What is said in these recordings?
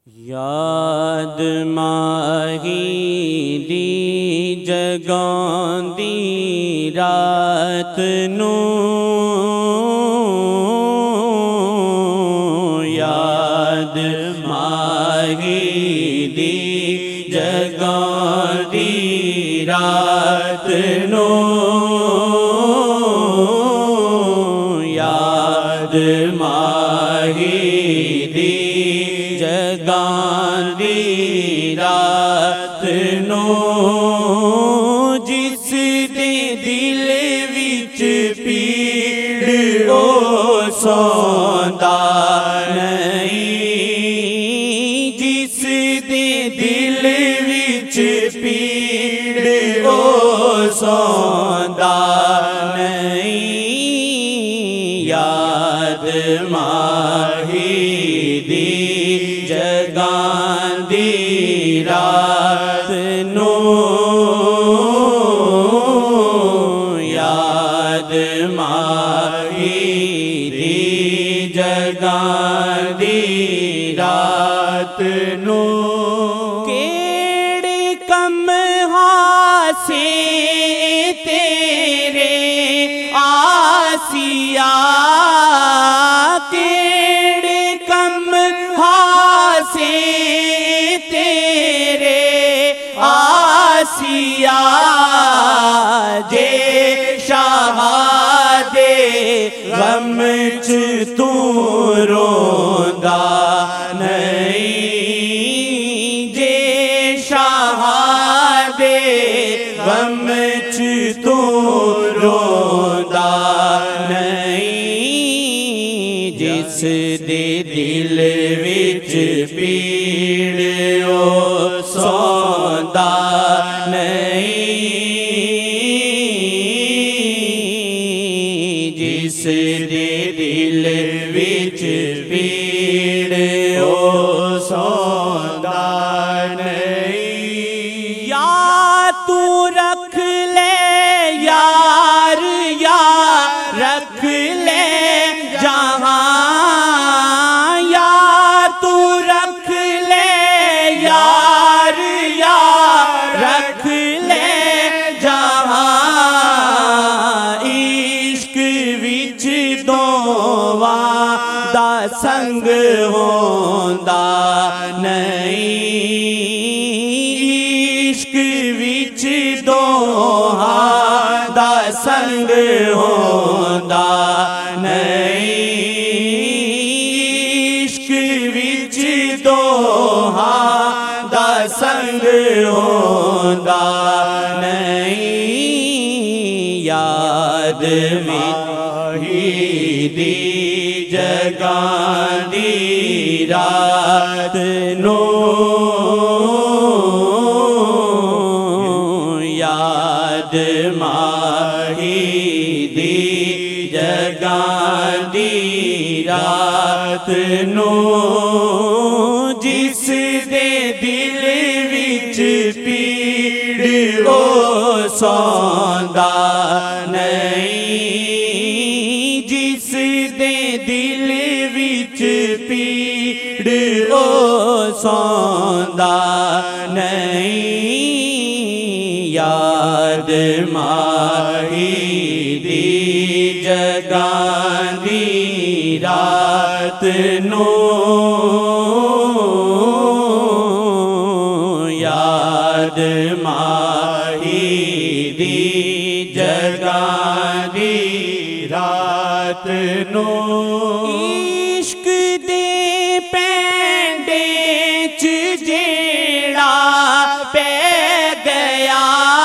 याद माही दी जगांदी रात नू, याद माही दी जगांदी रात नू, याद माही दी जगांदी रात नू, जिस दे दिल विच पीड़ ओ सौंदा नहीं, जिस दे दिल विच पीड़ ओ सौंदा नहीं, याद माही दी जगांदी रात नू, याद माही दी जगांदी रात नू, केड़े कम हासे तेरे आसिया, केड़े कम हासे तेरे आसिया, जे शहादे गम च तू रोंदा नहीं, जे शहादे गम च तू रोंदा नहीं, जिस दे दिल विच पीड़ ओ सौंदा नहीं, जिस दे दिल विच पीड़ ओ सौंदा नहीं, या तू रख ले यार, या रख ले जहां, या तू रख ले यार, या रख ले जहां, इश्क विच दोवां दा संग होंदा नहीं, इश्क विच दोहां दा संग होंदा नहीं, इश्क विच दोहां दा संग होंदा नहीं, याद माही दी जगांदी रात नू, याद माही दी जगांदी रात नू, जिस दे दिल विच पीड़ ओ सौंदा नहीं, जिस दे दिल विच पीड़ ओ सौंदा नहीं, याद माही दी जगांदी रात नू, याद माही दी जगांदी रात नू, इश्क दे पैंडे च जेड़ा पै गया,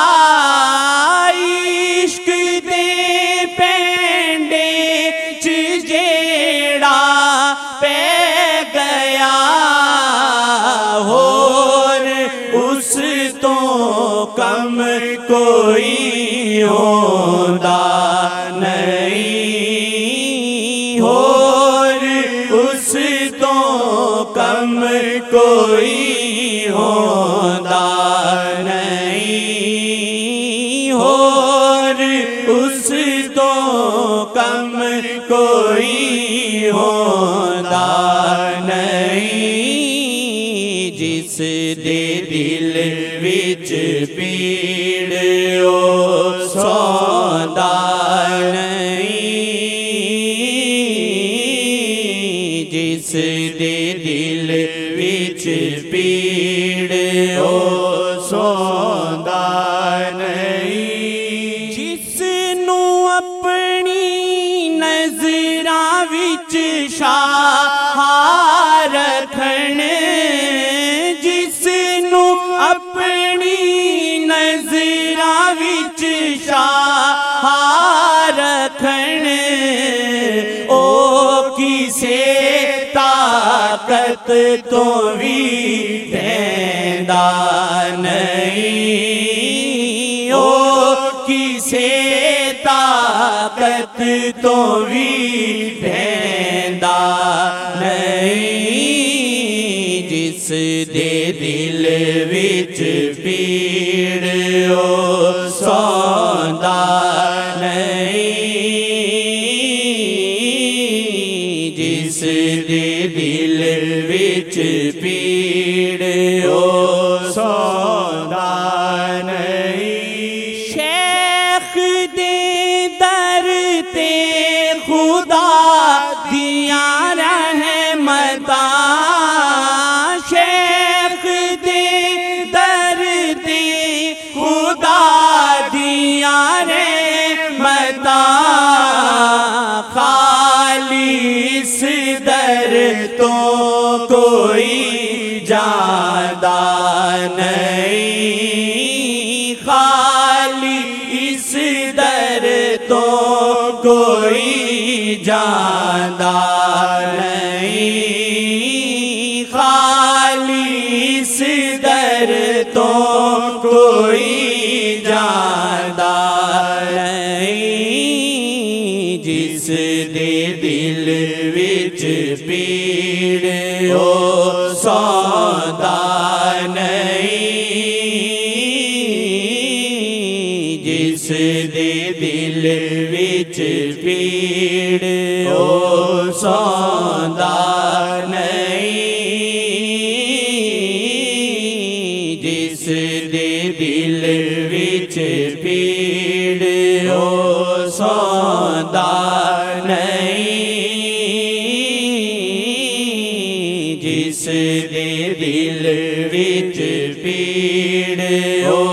इश्क दे पैंडे च जेड़ा पै गया, होर उस तो कम कोई होंदा नहीं, होर उस तो कम कोई होंदा नहीं, होर उस तो कम कोई होंदा नहीं, जिस दे दिल विच पीड़ ओ सौंदा नहीं, जिस दे दिल विच पीड़ ओ सौंदा नहीं, जिसनू अपनी नज़रां विच शाह रखण, जिसनू अपनी नज़रां विच शाह रखण, ओ किसे ताकत तो भी देंदा नहीं, ओ किसे ताकत तो भी देंदा नहीं, जिस दे दिल विच पीड़ ओ सौंदा नहीं, जिस दे दिल विच पीड़ ओ सौंदा नहीं। शेख दे दर ते खुदा दिया रहमतां, शेख दे दर ते खुदा दिया रहमतां, खाली इस दर तो कोई जादा नहीं, खाली इस दर तो कोई जादा नहीं, खाली इस दर तो कोई जादा नहीं, जिस दे दिल विच पीड़ ओ सौंदा नहीं, जिस दे दिल विच पीड़ ओ सौंदा नहीं, जिस दे दिल विच पीड़ ओ सौंदा नहीं, जिस दे दिल विच पीड़ ओ